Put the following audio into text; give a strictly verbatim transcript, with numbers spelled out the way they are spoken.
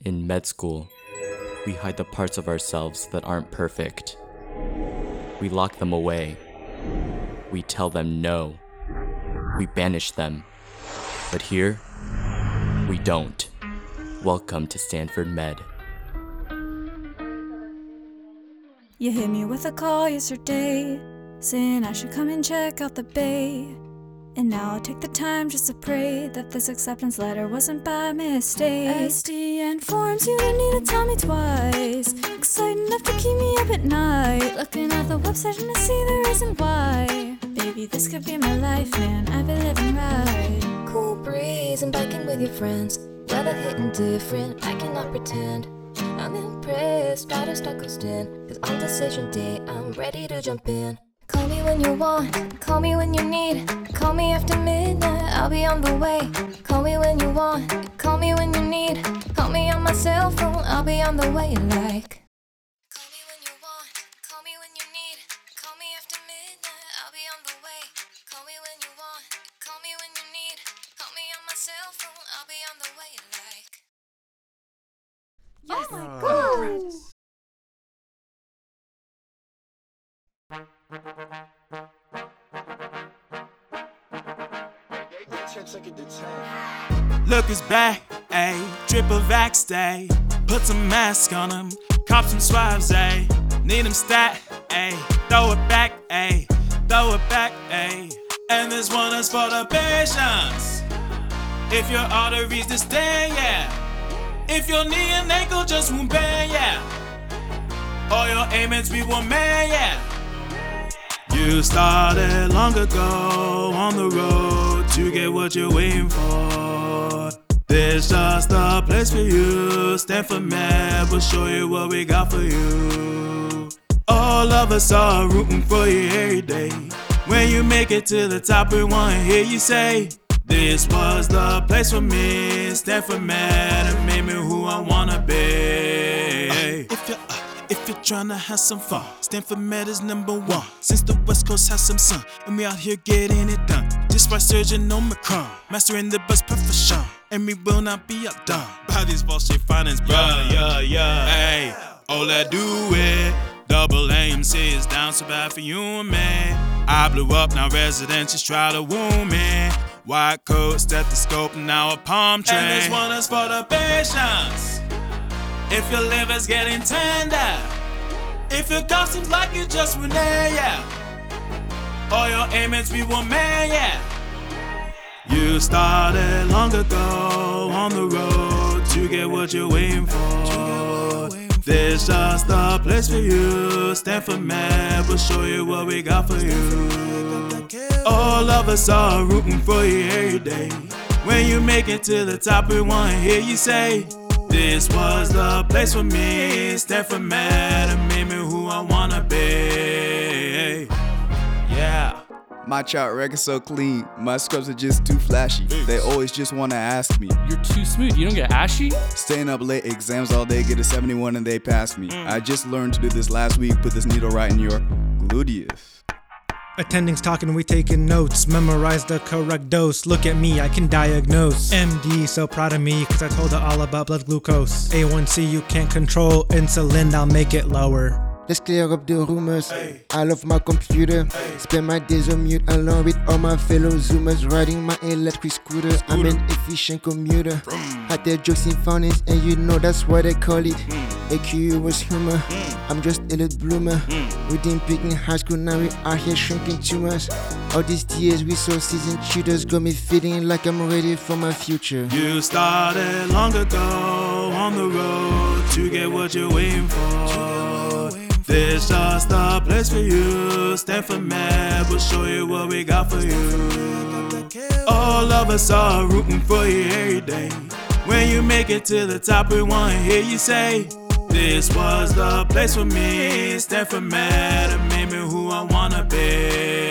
In med school, we hide the parts of ourselves that aren't perfect. We lock them away. We tell them no. We banish them. But here, we don't. Welcome to Stanford Med. You hit me with a call yesterday, saying I should come and check out the bay. And now I'll take the time just to pray that this acceptance letter wasn't by mistake. S D N forms, you don't need to tell me twice. Exciting enough to keep me up at night, looking at the website and I see the reason why. Baby, this could be my life, man, I've been living right. Cool breeze and biking with your friends. Weather hitting different, I cannot pretend. I'm impressed, try to start coasting. Cause on decision day, I'm ready to jump in. Call me when you want, call me when you need. Call me after midnight, I'll be on the way. Call me when you want, call me when you need. Call me on my cell phone, I'll be on the way like. Call me when you want, call me when you need. Call me after midnight, I'll be on the way. Call me when you want, call me when you need. Call me on my cell phone, I'll be on the way like. Yes. Oh my god! Look is back, ayy, triple vax day. Put some mask on him, cop some swabs, ayy. Need him stat, ayy, throw it back, ayy, throw it back, ayy. And this one is for the patients. If your arteries distend, yeah. If your knee and ankle just won't bend, yeah. All your ailments we will man, yeah. You started long ago on the road to get what you're waiting for. This just a place for you. Stanford Med will show you what we got for you. All of us are rooting for you every day. When you make it to the top, we wanna hear you say, this was the place for me. Stanford Med, it made me who I wanna be. Uh, if you're uh, If you're tryna have some fun, Stanford Med is number one. Since the West Coast has some sun, and we out here getting it done. Just by surging Omicron, mastering the best profession, and we will not be outdone by these Wall Street finance, bro. Yeah, yeah, yeah. Hey, oh, let's do it. Double A M C is down so bad for you and me. I blew up, now residents try to woo me. White coat, stethoscope, now a palm tree. And this one is for the patients. If your liver's getting tender, if your cough seems like you just went there, yeah. All your ailments we will man, yeah. You started long ago on the road to get what you're waiting for. This just the place for you. Stanford Med will show you what we got for you. All of us are rooting for you every day. When you make it to the top, we wanna hear you say, this was the place for me. Stanford Med, it made me who I wanna be. Yeah. My child record so clean, my scrubs are just too flashy. They always just wanna ask me, you're too smooth, you don't get ashy? Staying up late, exams all day, get a seventy-one and they pass me. Mm. I just learned to do this last week, put this needle right in your gluteus. Attending's talking, we taking notes. Memorize the correct dose. Look at me, I can diagnose. M D so proud of me, cause I told her all about blood glucose. A one C you can't control, insulin I'll make it lower. Let's clear up the rumors. Hey. I love my computer. Hey. Spend my days on mute along with all my fellow Zoomers. Riding my electric scooter. scooter. I'm an efficient commuter. Had their jokes in phonics, and you know that's what they call it. Mm. A Q was humor. Mm. I'm just a late bloomer. Mm. We didn't pick in high school, now we are here shrinking tumors. All these tears we saw seasoned tutors got me feeling like I'm ready for my future. You started long ago on the road to get what you're waiting for. This just the place for you. Stanford Med will show you what we got for you. All of us are rooting for you every day. When you make it to the top, we wanna hear you say, this was the place for me. Stanford Med, it made me who I wanna be.